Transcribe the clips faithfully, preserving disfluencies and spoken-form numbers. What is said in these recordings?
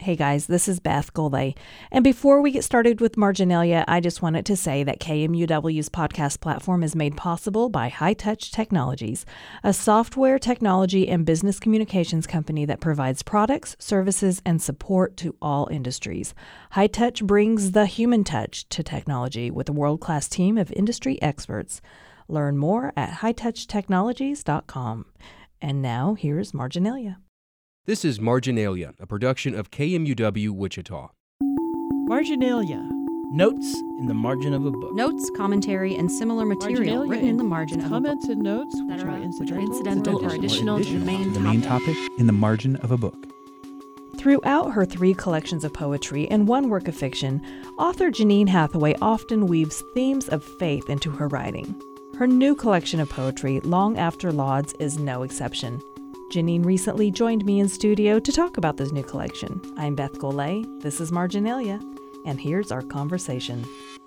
Hey guys, this is Beth Golay. And before we get started with Marginalia, I just wanted to say that K M U W's podcast platform is made possible by High Touch Technologies, a software technology and business communications company that provides products, services, and support to all industries. High Touch brings the human touch to technology with a world-class team of industry experts. Learn more at high touch technologies dot com. And now, here's Marginalia. This is Marginalia, a production of K M U W Wichita. Marginalia. Notes in the margin of a book. Notes, commentary, and similar material Marginalia written in the margin of a book. Comments and notes which That are are- which are incidental, incidental or additional to the main the main topic in the margin of a book. Throughout her three collections of poetry and one work of fiction, author Jeanine Hathaway often weaves themes of faith into her writing. Her new collection of poetry, Long After Lauds, is no exception. Jeanine recently joined me in studio to talk about this new collection. I'm Beth Golay, this is Marginalia, and here's our conversation.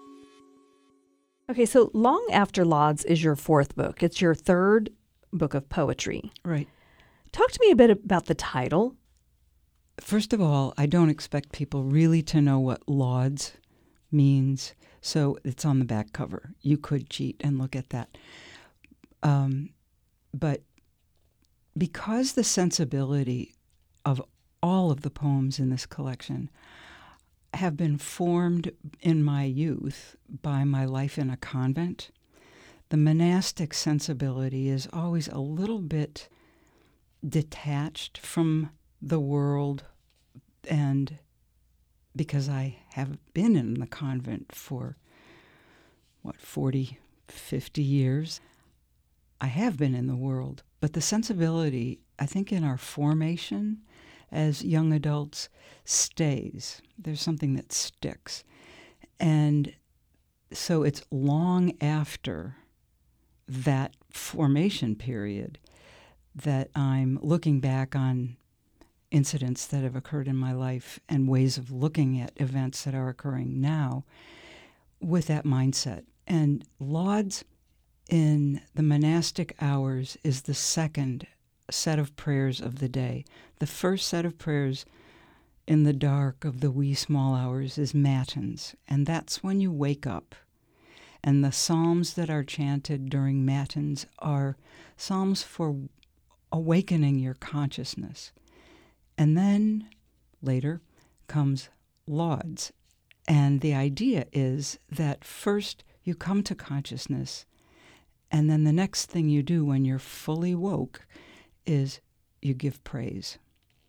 Okay, so Long After Lauds is your fourth book. It's your third book of poetry. Right. Talk to me a bit about the title. First of all, I don't expect people really to know what lauds means, so it's on the back cover. You could cheat and look at that. Um, but because the sensibility of all of the poems in this collection have been formed in my youth by my life in a convent, the monastic sensibility is always a little bit detached from the world, and because I have been in the convent for, what, forty, fifty years, I have been in the world. But the sensibility, I think, in our formation as young adults stays. There's something that sticks. And so it's long after that formation period that I'm looking back on incidents that have occurred in my life and ways of looking at events that are occurring now with that mindset. And lauds in the monastic hours is the second set of prayers of the day. The first set of prayers in the dark of the wee small hours is matins, and that's when you wake up. And the psalms that are chanted during matins are psalms for awakening your consciousness. And then later comes lauds. And the idea is that first you come to consciousness, and then the next thing you do when you're fully woke is you give praise.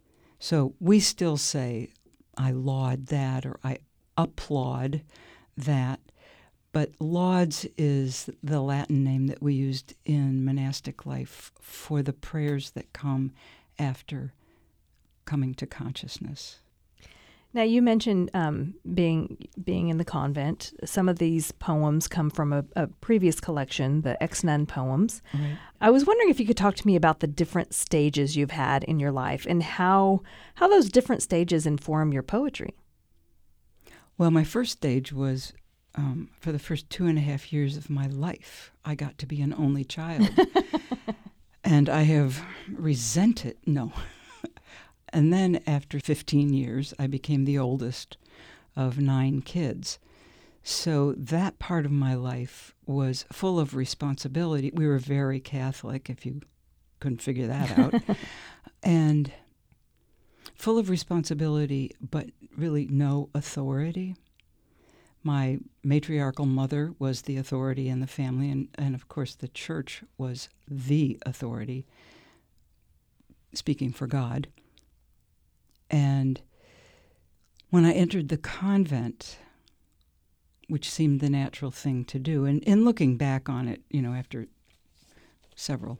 So we still say, I laud that, or I applaud that. But lauds is the Latin name that we used in monastic life for the prayers that come after coming to consciousness. Now, you mentioned um, being being in the convent. Some of these poems come from a, a previous collection, the ex-nun poems. Right. I was wondering if you could talk to me about the different stages you've had in your life and how how those different stages inform your poetry. Well, my first stage was um, for the first two and a half years of my life, I got to be an only child. And I have resented, no. And then after fifteen years, I became the oldest of nine kids. So that part of my life was full of responsibility. We were very Catholic, if you couldn't figure that out. And full of responsibility, but really no authority. My matriarchal mother was the authority in the family, and, and of course the church was the authority, speaking for God. And when I entered the convent, which seemed the natural thing to do, and in looking back on it, you know, after several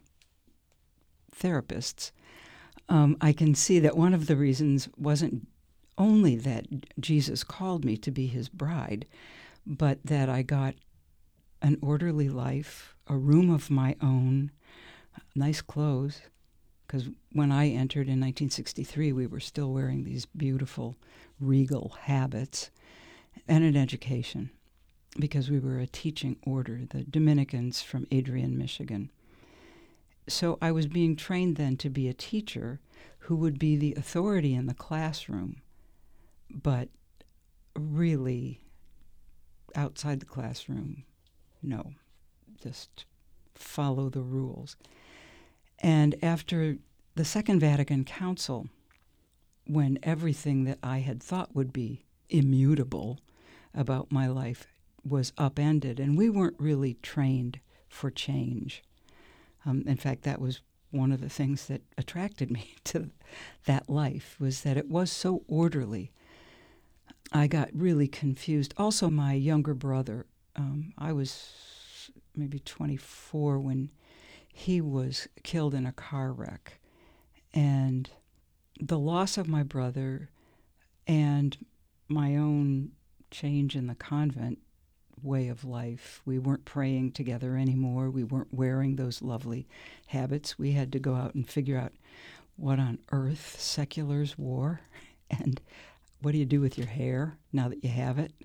therapists, um, I can see that one of the reasons wasn't only that Jesus called me to be his bride, but that I got an orderly life, a room of my own, nice clothes, because when I entered in nineteen sixty-three, we were still wearing these beautiful regal habits, and an education, because we were a teaching order, the Dominicans from Adrian, Michigan. So I was being trained then to be a teacher who would be the authority in the classroom but really outside the classroom, no, just follow the rules. And after the Second Vatican Council, when everything that I had thought would be immutable about my life was upended, and we weren't really trained for change. Um, in fact, that was one of the things that attracted me to that life, was that it was so orderly. I got really confused. Also, my younger brother, um, I was maybe twenty-four when he was killed in a car wreck. And the loss of my brother and my own change in the convent way of life. We weren't praying together anymore. We weren't wearing those lovely habits. We had to go out and figure out what on earth seculars wore and what do you do with your hair now that you have it.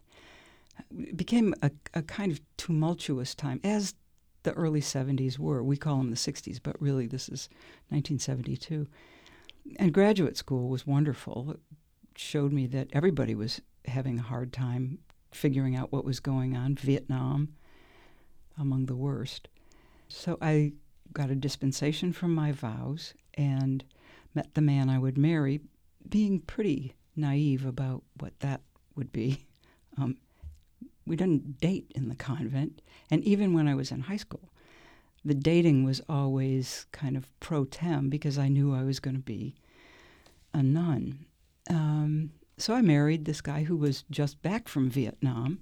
It became a, a kind of tumultuous time, as the early seventies were. We call them the sixties, but really this is nineteen seventy-two. And graduate school was wonderful. It showed me that everybody was having a hard time figuring out what was going on. Vietnam, among the worst. So I got a dispensation from my vows and met the man I would marry, being pretty naive about what that would be. Um, we didn't date in the convent, and even when I was in high school, the dating was always kind of pro tem because I knew I was going to be a nun. Um, so I married this guy who was just back from Vietnam,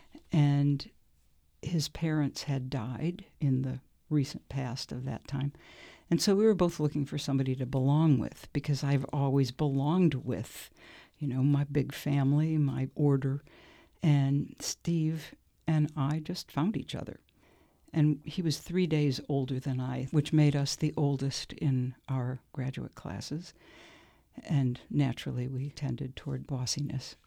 and his parents had died in the recent past of that time. And so we were both looking for somebody to belong with, because I've always belonged with, you know, my big family, my order. And Steve and I just found each other. And he was three days older than I, which made us the oldest in our graduate classes. And naturally, we tended toward bossiness.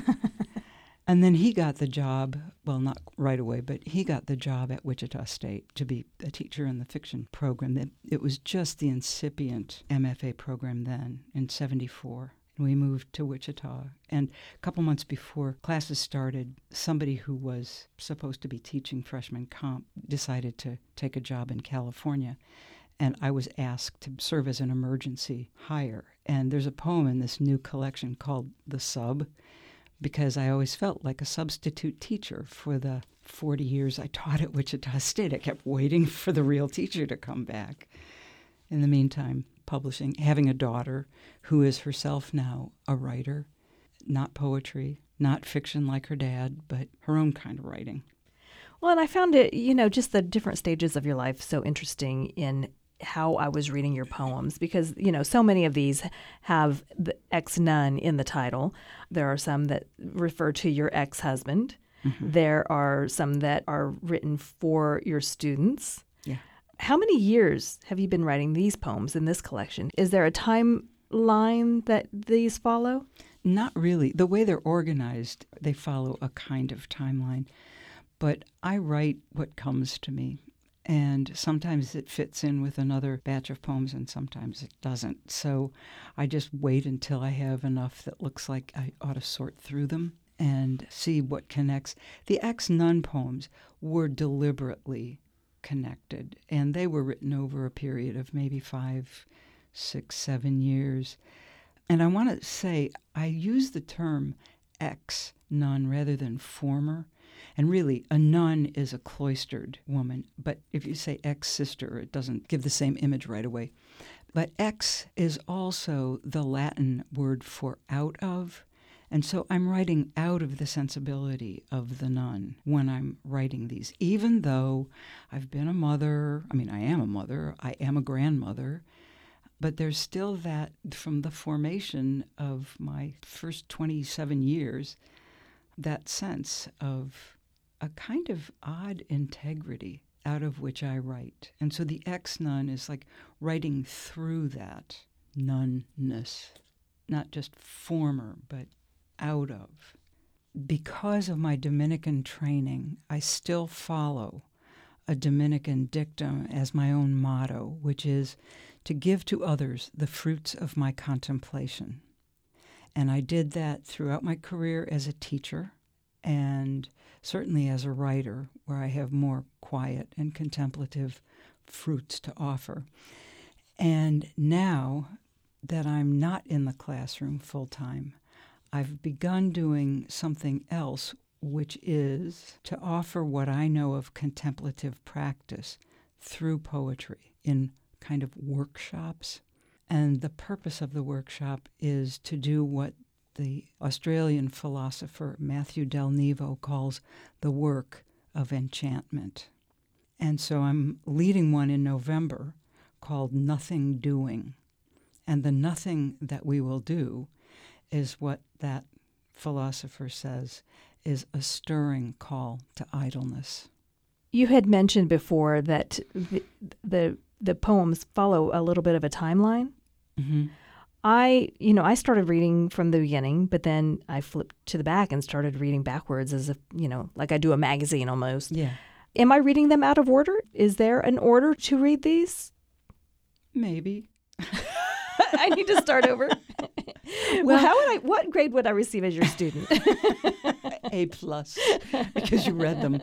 And then he got the job, well, not right away, but he got the job at Wichita State to be a teacher in the fiction program. It, it was just the incipient M F A program then, in seventy-four. We moved to Wichita, and a couple months before classes started, somebody who was supposed to be teaching freshman comp decided to take a job in California, and I was asked to serve as an emergency hire. And there's a poem in this new collection called The Sub, because I always felt like a substitute teacher for the forty years I taught at Wichita State. I kept waiting for the real teacher to come back. In the meantime, publishing, having a daughter who is herself now a writer, not poetry, not fiction like her dad, but her own kind of writing. Well, and I found it, you know, just the different stages of your life so interesting in how I was reading your poems, because, you know, so many of these have the ex-nun in the title. There are some that refer to your ex-husband. Mm-hmm. There are some that are written for your students. Yeah. How many years have you been writing these poems in this collection? Is there a timeline that these follow? Not really. The way they're organized, they follow a kind of timeline. But I write what comes to me. And sometimes it fits in with another batch of poems, and sometimes it doesn't. So I just wait until I have enough that looks like I ought to sort through them and see what connects. The ex-nun poems were deliberately connected, and they were written over a period of maybe five, six, seven years. And I want to say I use the term ex-nun rather than former. And really, a nun is a cloistered woman. But if you say ex-sister, it doesn't give the same image right away. But ex is also the Latin word for out of. And so I'm writing out of the sensibility of the nun when I'm writing these, even though I've been a mother. I mean, I am a mother. I am a grandmother. But there's still that from the formation of my first twenty-seven years, that sense of a kind of odd integrity out of which I write. And so the ex-nun is like writing through that nunness, not just former, but out of. Because of my Dominican training, I still follow a Dominican dictum as my own motto, which is to give to others the fruits of my contemplation. And I did that throughout my career as a teacher and certainly as a writer, where I have more quiet and contemplative fruits to offer. And now that I'm not in the classroom full-time, I've begun doing something else, which is to offer what I know of contemplative practice through poetry in kind of workshops. And the purpose of the workshop is to do what the Australian philosopher Matthew Del Nevo calls the work of enchantment. And so I'm leading one in November called Nothing Doing. And the nothing that we will do is what that philosopher says is a stirring call to idleness. You had mentioned before that the the, the poems follow a little bit of a timeline. Mm-hmm. I, you know, I started reading from the beginning, but then I flipped to the back and started reading backwards as if, you know, like I do a magazine almost. Yeah. Am I reading them out of order? Is there an order to read these? Maybe. I need to start over. Well, well, how would I? What grade would I receive as your student? A plus, because you read them.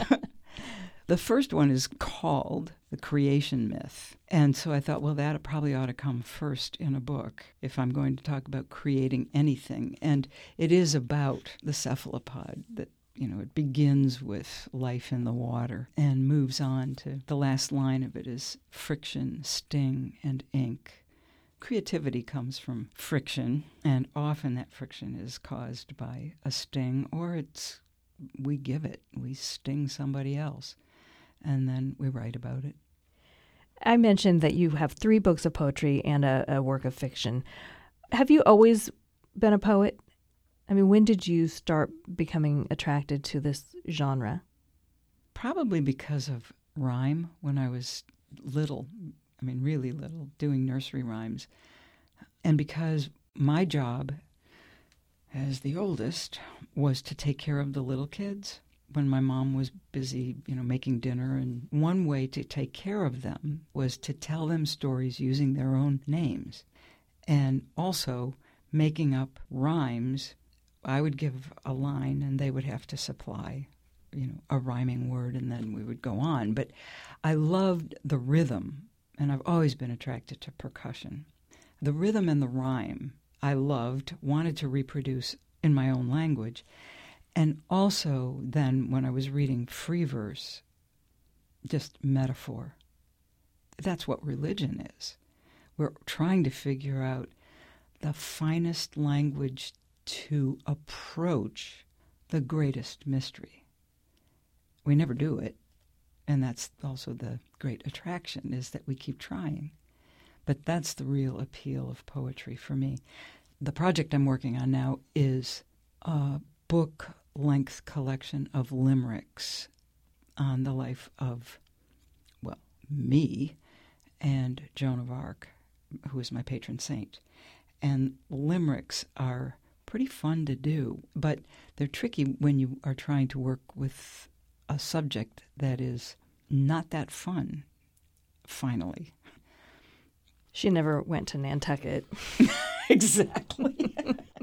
The first one is called The Creation Myth. And so I thought, well, that probably ought to come first in a book if I'm going to talk about creating anything. And it is about the cephalopod that, you know, it begins with life in the water and moves on to the last line of it is friction, sting, and ink. Creativity comes from friction, and often that friction is caused by a sting, or it's we give it, we sting somebody else, and then we write about it. I mentioned that you have three books of poetry and a, a work of fiction. Have you always been a poet? I mean, when did you start becoming attracted to this genre? Probably because of rhyme when I was little. I mean, really little, doing nursery rhymes. And because my job as the oldest was to take care of the little kids when my mom was busy, you know, making dinner. And one way to take care of them was to tell them stories using their own names. And also making up rhymes. I would give a line and they would have to supply, you know, a rhyming word, and then we would go on. But I loved the rhythm. And I've always been attracted to percussion. The rhythm and the rhyme I loved, wanted to reproduce in my own language. And also then when I was reading free verse, just metaphor. That's what religion is. We're trying to figure out the finest language to approach the greatest mystery. We never do it. And that's also the great attraction, is that we keep trying. But that's the real appeal of poetry for me. The project I'm working on now is a book-length collection of limericks on the life of, well, me and Joan of Arc, who is my patron saint. And limericks are pretty fun to do, but they're tricky when you are trying to work with a subject that is not that fun, finally. She never went to Nantucket. Exactly.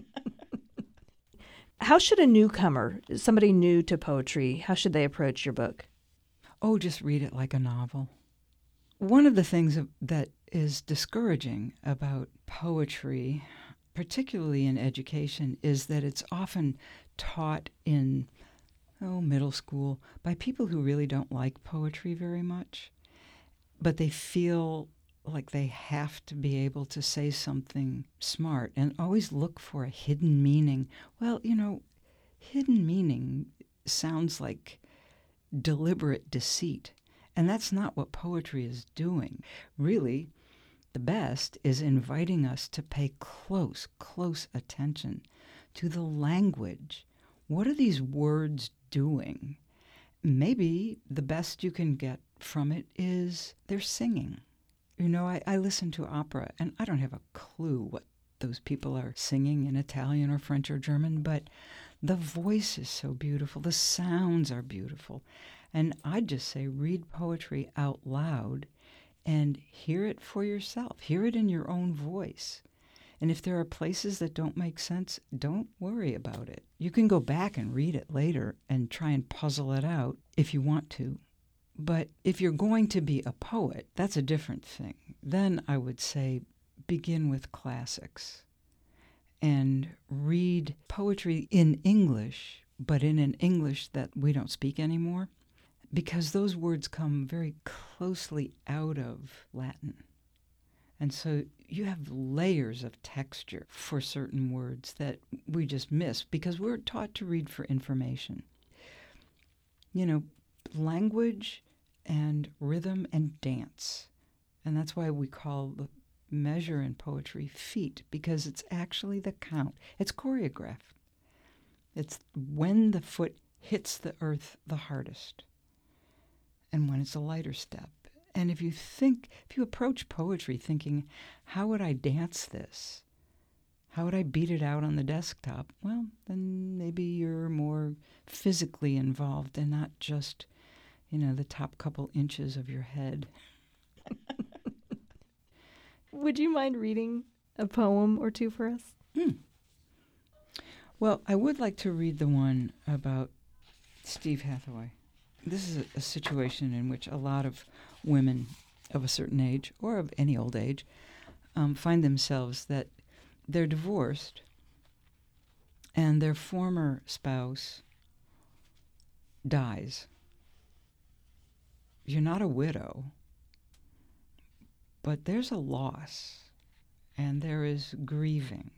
How should a newcomer, somebody new to poetry, how should they approach your book? Oh, just read it like a novel. One of the things that is discouraging about poetry, particularly in education, is that it's often taught in oh, middle school, by people who really don't like poetry very much, but they feel like they have to be able to say something smart and always look for a hidden meaning. Well, you know, hidden meaning sounds like deliberate deceit, and that's not what poetry is doing. Really, the best is inviting us to pay close, close attention to the language. What are these words doing? Maybe the best you can get from it is they're singing. You know, I, I listen to opera, and I don't have a clue what those people are singing in Italian or French or German, but the voice is so beautiful. The sounds are beautiful. And I'd just say read poetry out loud and hear it for yourself. Hear it in your own voice. And if there are places that don't make sense, don't worry about it. You can go back and read it later and try and puzzle it out if you want to. But if you're going to be a poet, that's a different thing. Then I would say begin with classics and read poetry in English, but in an English that we don't speak anymore, because those words come very closely out of Latin. And so you have layers of texture for certain words that we just miss because we're taught to read for information. You know, language and rhythm and dance. And that's why we call the measure in poetry feet, because it's actually the count. It's choreographed. It's when the foot hits the earth the hardest and when it's a lighter step. And if you think, if you approach poetry thinking, how would I dance this? How would I beat it out on the desktop? Well, then maybe you're more physically involved and not just, you know, the top couple inches of your head. Would you mind reading a poem or two for us? Hmm. Well, I would like to read the one about Steve Hathaway. This is a, a situation in which a lot of women of a certain age, or of any old age, um, find themselves that they're divorced and their former spouse dies. You're not a widow, but there's a loss and there is grieving.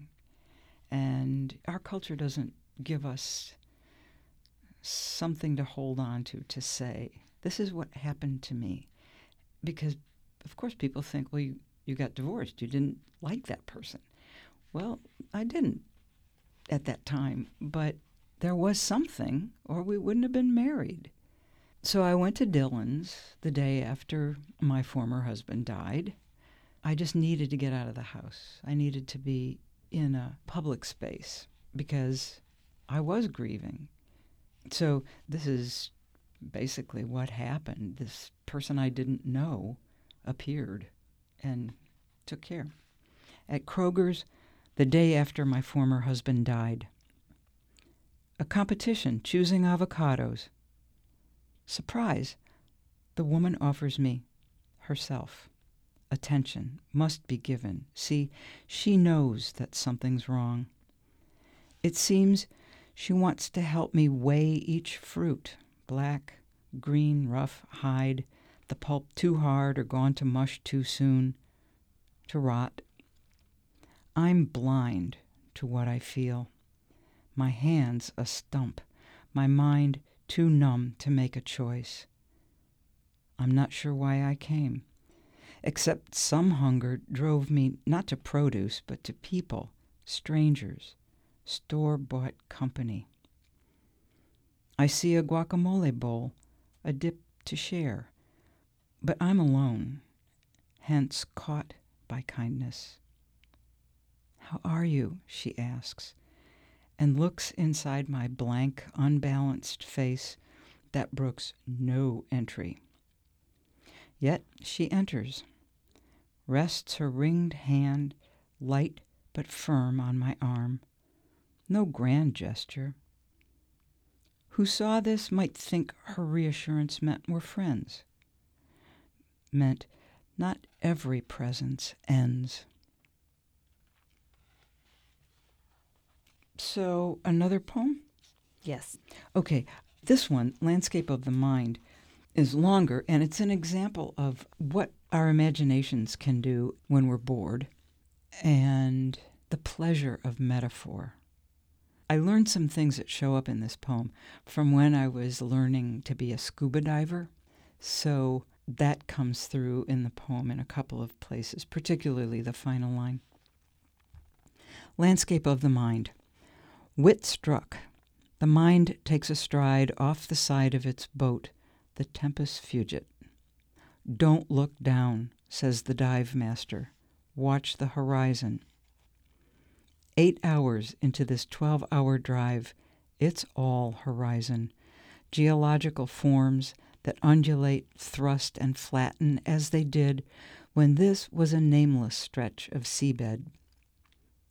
And our culture doesn't give us something to hold on to, to say, this is what happened to me. Because, of course, people think, well, you, you got divorced. You didn't like that person. Well, I didn't at that time, but there was something, or we wouldn't have been married. So I went to Dillon's the day after my former husband died. I just needed to get out of the house. I needed to be in a public space because I was grieving. So this is basically what happened. This person I didn't know appeared and took care. At Kroger's, the day after my former husband died. A competition choosing avocados. Surprise, the woman offers me herself. Attention must be given. See, she knows that something's wrong. It seems she wants to help me weigh each fruit, black, green, rough, hide, the pulp too hard or gone to mush too soon, to rot. I'm blind to what I feel. My hands a stump, my mind too numb to make a choice. I'm not sure why I came, except some hunger drove me not to produce, but to people, strangers, store-bought company. I see a guacamole bowl, a dip to share, but I'm alone, hence caught by kindness. How are you? She asks, and looks inside my blank, unbalanced face that brooks no entry. Yet she enters, rests her ringed hand, light but firm, on my arm. No grand gesture. Who saw this might think her reassurance meant we're friends. Meant not every presence ends. So, another poem? Yes. Okay, this one, Landscape of the Mind, is longer, and it's an example of what our imaginations can do when we're bored and the pleasure of metaphor. I learned some things that show up in this poem from when I was learning to be a scuba diver, so that comes through in the poem in a couple of places, particularly the final line. Landscape of the Mind. Wit struck. The mind takes a stride off the side of its boat, the tempest fugit. Don't look down, says the dive master. Watch the horizon. Eight hours into this twelve-hour drive, it's all horizon. Geological forms that undulate, thrust, and flatten as they did when this was a nameless stretch of seabed.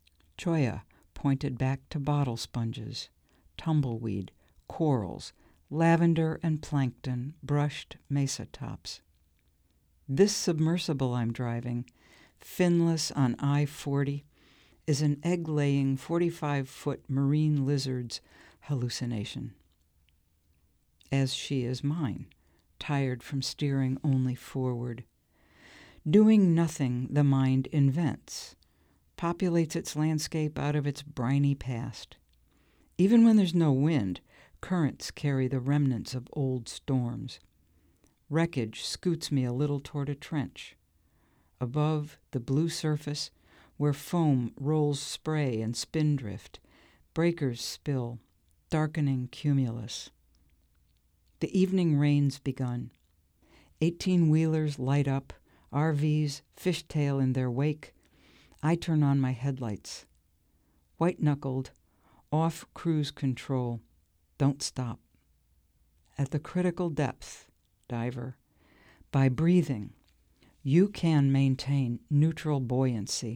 cholla pointed back to bottle sponges, tumbleweed, corals, lavender and plankton brushed mesa tops. This submersible I'm driving, finless on I forty, is an egg-laying forty-five-foot marine lizard's hallucination, as she is mine, tired from steering only forward. Doing nothing, the mind invents, populates its landscape out of its briny past. Even when there's no wind, currents carry the remnants of old storms. Wreckage scoots me a little toward a trench. Above the blue surface, where foam rolls spray and spindrift, breakers spill, darkening cumulus. The evening rain's begun. Eighteen-wheelers light up, R Vs fishtail in their wake. I turn on my headlights. White-knuckled, off cruise control. Don't stop. At the critical depth, diver, by breathing, you can maintain neutral buoyancy.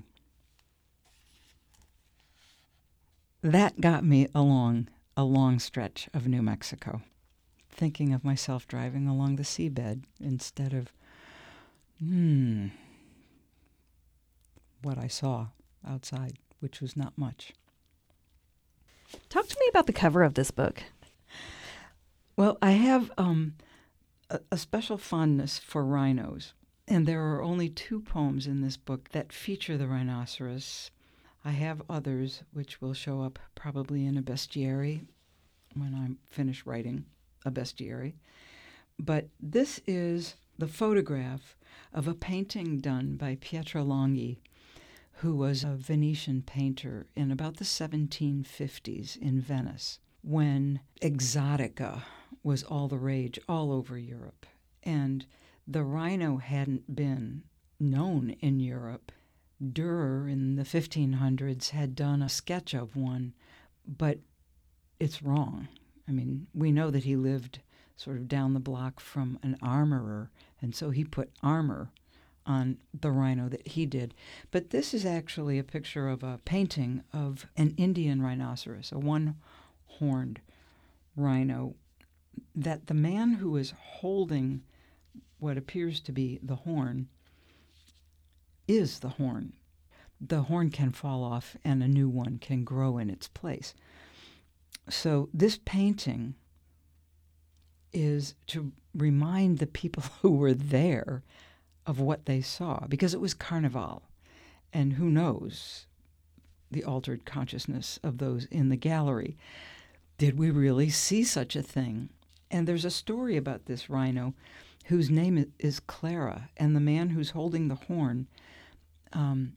That got me along a long stretch of New Mexico, thinking of myself driving along the seabed instead of, hmm, what I saw outside, which was not much. Talk to me about the cover of this book. Well, I have um, a, a special fondness for rhinos, and there are only two poems in this book that feature the rhinoceros. I have others which will show up probably in a bestiary when I'm finished writing a bestiary. But this is the photograph of a painting done by Pietro Longhi, who was a Venetian painter in about the seventeen fifties in Venice, when exotica was all the rage all over Europe. And the rhino hadn't been known in Europe. Dürer in the fifteen hundreds had done a sketch of one, but it's wrong. I mean, we know that he lived sort of down the block from an armorer, and so he put armor on the rhino that he did. But this is actually a picture of a painting of an Indian rhinoceros, a one-horned rhino, that the man who is holding what appears to be the horn is the horn. The horn can fall off and a new one can grow in its place. So this painting is to remind the people who were there of what they saw, because it was Carnival, and who knows the altered consciousness of those in the gallery. Did we really see such a thing? And there's a story about this rhino whose name is Clara, and the man who's holding the horn um,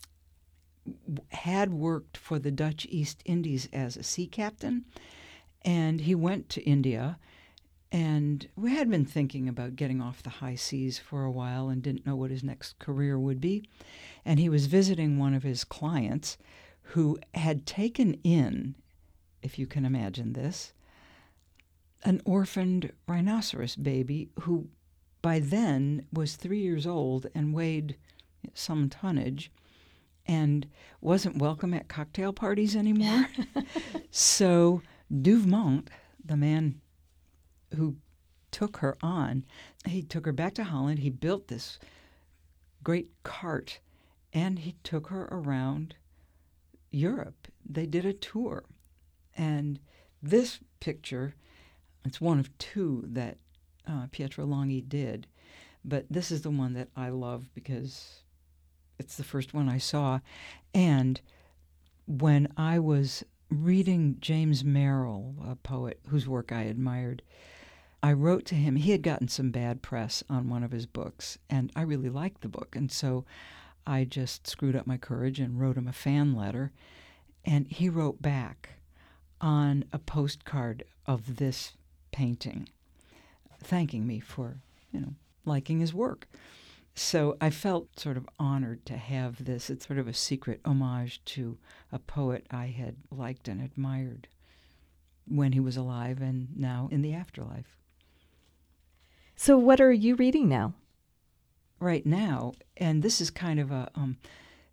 had worked for the Dutch East Indies as a sea captain, and he went to India. And we had been thinking about getting off the high seas for a while and didn't know what his next career would be. And he was visiting one of his clients who had taken in, if you can imagine this, an orphaned rhinoceros baby who by then was three years old and weighed some tonnage and wasn't welcome at cocktail parties anymore. So Duvemont, the man who took her on, he took her back to Holland. He built this great cart, and he took her around Europe. They did a tour. And this picture, it's one of two that uh, Pietro Longhi did, but this is the one that I love because it's the first one I saw. And when I was reading James Merrill, a poet whose work I admired, I wrote to him. He had gotten some bad press on one of his books, and I really liked the book. And so I just screwed up my courage and wrote him a fan letter. And he wrote back on a postcard of this painting, thanking me for, you know, liking his work. So I felt sort of honored to have this. It's sort of a secret homage to a poet I had liked and admired when he was alive and now in the afterlife. So what are you reading now? Right now, and this is kind of a, um,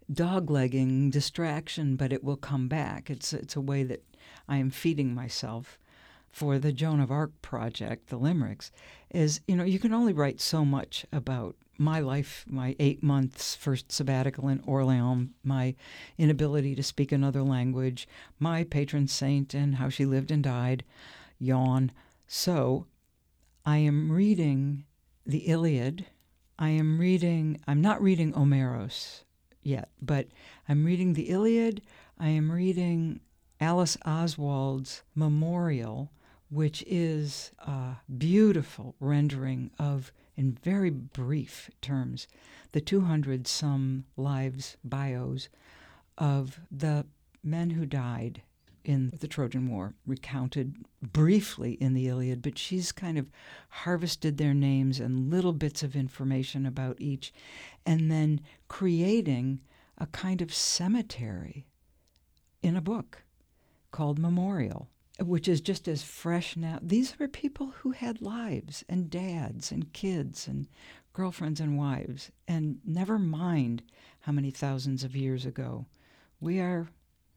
doglegging distraction, but it will come back. It's it's a way that I am feeding myself for the Joan of Arc project, the limericks, is, you know, you can only write so much about my life, my eight months first sabbatical in Orléans, my inability to speak another language, my patron saint and how she lived and died, yawn. So I am reading the Iliad. I am reading, I'm not reading Omeros yet, but I'm reading the Iliad. I am reading Alice Oswald's Memorial, which is a beautiful rendering of, in very brief terms, the two hundred some lives, bios, of the men who died in the Trojan War, recounted briefly in the Iliad, but she's kind of harvested their names and little bits of information about each, and then creating a kind of cemetery in a book called Memorial, which is just as fresh now. These are people who had lives and dads and kids and girlfriends and wives, and never mind how many thousands of years ago. We are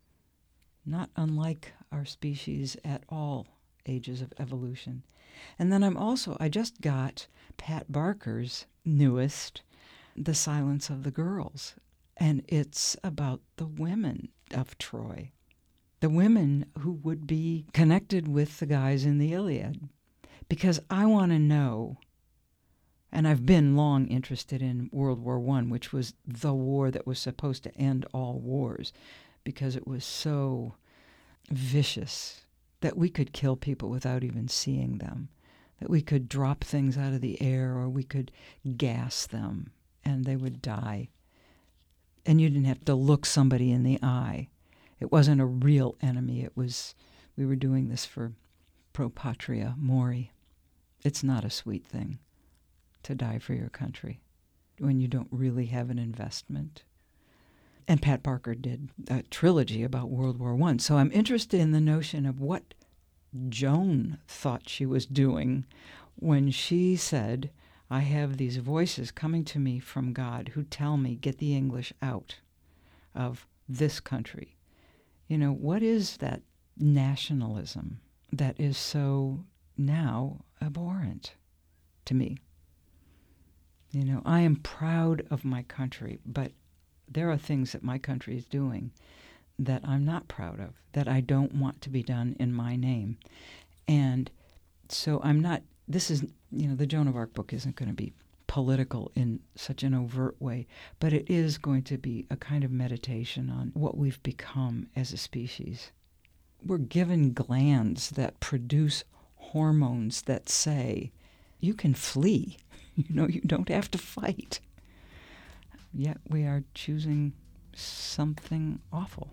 not unlike our species at all ages of evolution. And then I'm also, I just got Pat Barker's newest, The Silence of the Girls, and it's about the women of Troy, the women who would be connected with the guys in the Iliad. Because I want to know, and I've been long interested in World War One, which was the war that was supposed to end all wars, because it was so vicious that we could kill people without even seeing them, that we could drop things out of the air or we could gas them and they would die. And you didn't have to look somebody in the eye. It wasn't a real enemy. It was, we were doing this for pro patria mori. It's not a sweet thing to die for your country when you don't really have an investment. And Pat Barker did a trilogy about World War One. So I'm interested in the notion of what Joan thought she was doing when she said, I have these voices coming to me from God who tell me, get the English out of this country. You know, what is that nationalism that is so now abhorrent to me? You know, I am proud of my country, but there are things that my country is doing that I'm not proud of, that I don't want to be done in my name. And so I'm not, this is, you know, the Joan of Arc book isn't going to be political in such an overt way, but it is going to be a kind of meditation on what we've become as a species. We're given glands that produce hormones that say, you can flee, you know, you don't have to fight. Yet we are choosing something awful.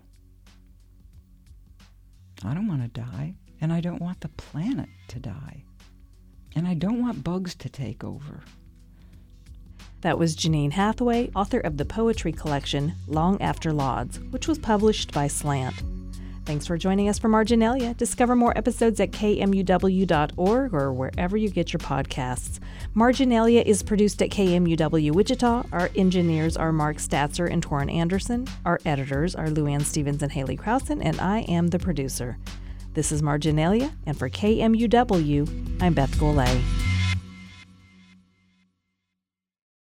I don't want to die, and I don't want the planet to die. And I don't want bugs to take over. That was Janine Hathaway, author of the poetry collection Long After Lauds, which was published by Slant. Thanks for joining us for Marginalia. Discover more episodes at k m u w dot org or wherever you get your podcasts. Marginalia is produced at K M U W Wichita. Our engineers are Mark Statzer and Torrin Anderson. Our editors are Luann Stevens and Haley Krausen, and I am the producer. This is Marginalia, and for K M U W, I'm Beth Golay.